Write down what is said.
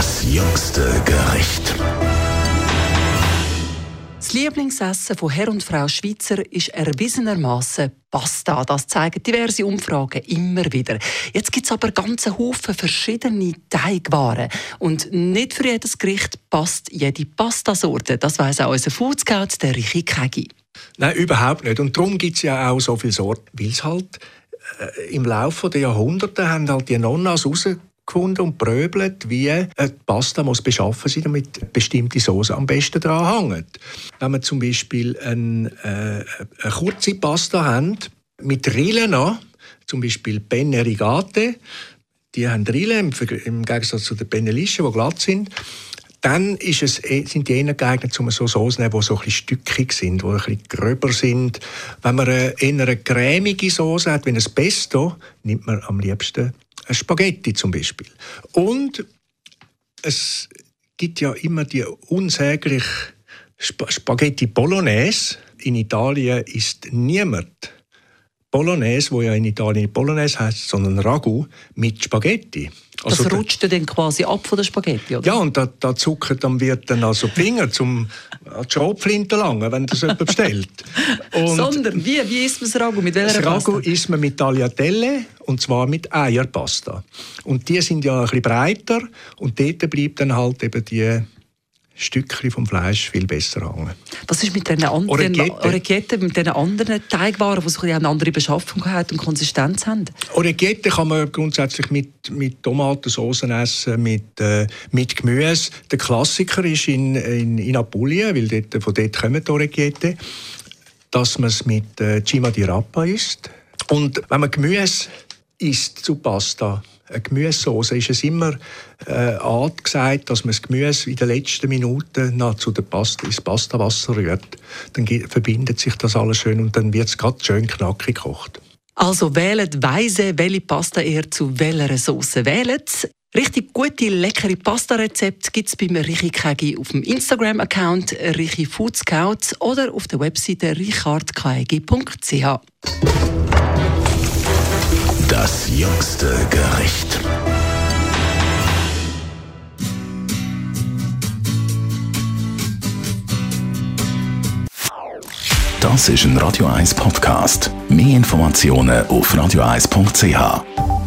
Das jüngste Gericht. Das Lieblingsessen von Herr und Frau Schweizer ist erwiesenermaßen Pasta. Das zeigen diverse Umfragen immer wieder. Jetzt gibt es aber ganze Haufen verschiedene Teigwaren. Und nicht für jedes Gericht passt jede Pastasorte. Das weiss auch unser Foodscout, der Richi Kegi. Nein, überhaupt nicht. Und darum gibt es ja auch so viele Sorten. Weil es halt im Laufe der Jahrhunderte haben halt die Nonnas herausgefunden und pröbelt, wie eine Pasta muss beschaffen sein, damit bestimmte Soße am besten dran hängt. Wenn wir zum Beispiel eine kurze Pasta haben, mit Rillen an, zum Beispiel Penne Rigate, die haben Rillen im Gegensatz zu den Penne Lisce, die glatt sind, dann sind die eher geeignet, um so Soßen zu nehmen, die so ein bisschen stückig sind, die ein bisschen gröber sind. Wenn man eher eine cremige Soße hat, wie ein Pesto, nimmt man am liebsten ein Spaghetti zum Beispiel. Und es gibt ja immer die unsägliche Spaghetti Bolognese. In Italien isst niemand Bolognese, wo ja in Italien nicht Bolognese heisst, sondern Ragu mit Spaghetti. Also das rutscht dann quasi ab von der Spaghetti, oder? Ja, und da zuckert am Wirt dann also die Finger an die Schrotflinte langen, wenn das jemand bestellt. Und sondern wie isst man das Ragu? Mit welcher das Pasta? Ragu isst man mit Tagliatelle, und zwar mit Eierpasta. Und die sind ja ein bisschen breiter und dort bleibt dann halt eben die Stückchen vom Fleisch viel besser hängen. Was ist mit den anderen Orecchiette, mit den anderen Teigwaren, die so eine andere Beschaffung haben und Konsistenz haben? Orecchiette kann man grundsätzlich mit Tomatensauce essen, mit Gemüse. Der Klassiker ist in Apulien, weil von dort kommen die Orecchiette, dass man es mit Cima di Rapa isst. Und wenn man Gemüse isst zu Pasta, eine Gemüsesauce, ist es immer angesagt, dass man das Gemüse in den letzten Minuten noch zu der Pasta ins Pastawasser rührt. Dann verbindet sich das alles schön und dann wird es gerade schön knackig gekocht. Also wählt weise, welche Pasta ihr zu welcher Sauce wählt. Richtig gute, leckere Pasta-Rezepte gibt es beim Richi Kegi auf dem Instagram-Account Richi Foodscout oder auf der Webseite richardkegi.ch. Das jüngste Gericht. Das ist ein Radio 1 Podcast. Mehr Informationen auf radio1.ch.